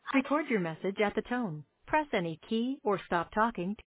Record your message at the tone. Press any key or stop talking